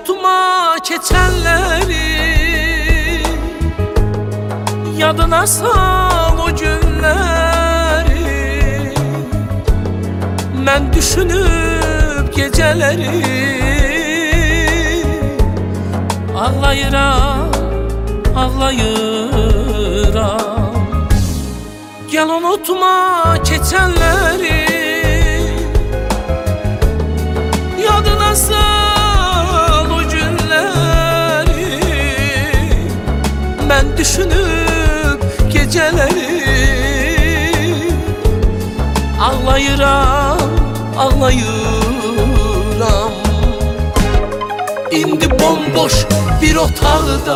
unutma keçenleri, yadına sal o günleri. Ben düşünüp geceleri ağlayıram, ağlayıram. Gel unutma keçenleri, yadına sal o günleri. Ben düşünüp geceleri ağlayıram, ağlayıram. İndi bomboş bir otaqda,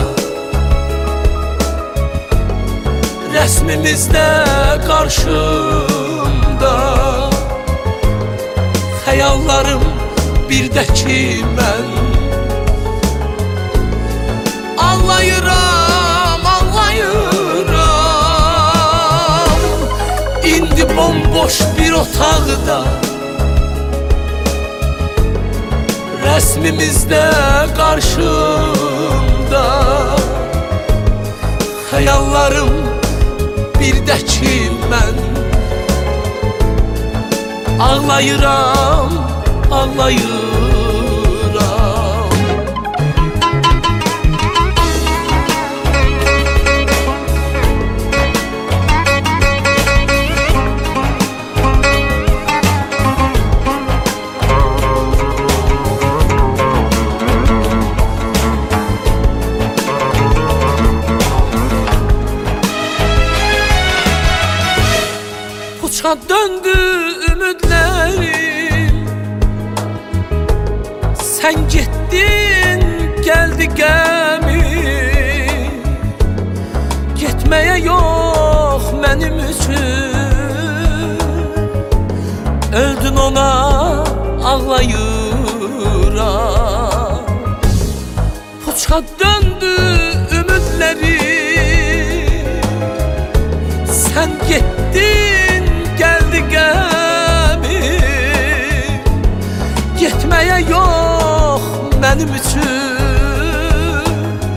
resmimizde karşımda. Hayallarım birdeki mən, ağlayıram, ağlayıram. İndi bomboş bir otaqda, resmimizde karşımda. Hayallarım birdeki mən, ağlayıram, ağlayıram. Puça döndü ümidlerim, sen gittin geldi gəmi. Gitmeye yok benim üçün, öldün ona ağlayıram. Puça döndü ümidlerim, sen gittin geldi gəmi. Gitmeye yok benim üçün,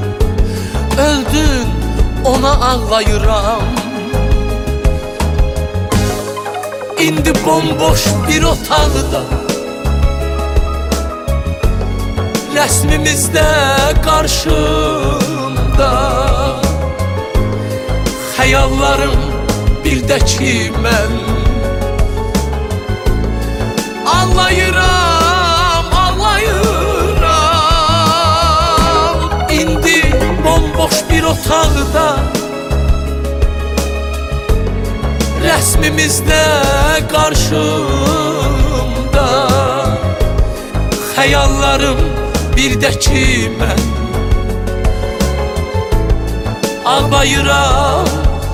öldün ona ağlayıram. İndi bomboş bir otaqda, resmimizde karşımda. Hayallarım birdeki mən, ağlayıram, ağlayıram. İndi bomboş bir otaqda, resmimizde karşımda. Hayallarım birdeki mən, ağlayıram,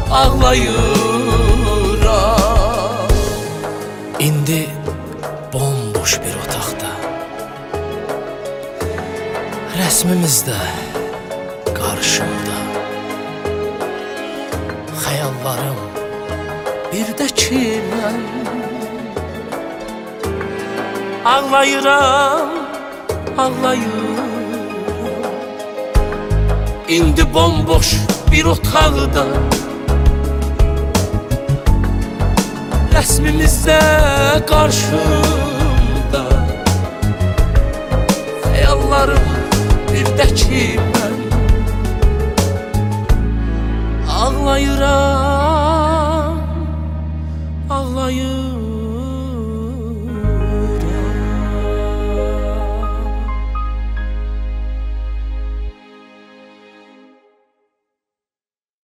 ağlayıram. İndi bomboş bir otaqda, resmimizde karşımda. Hayallarım birdeki mən, ağlayıram, ağlayıram. İndi bomboş bir otaqda, resmimizde karşımda. Hayallarım birdeki mən,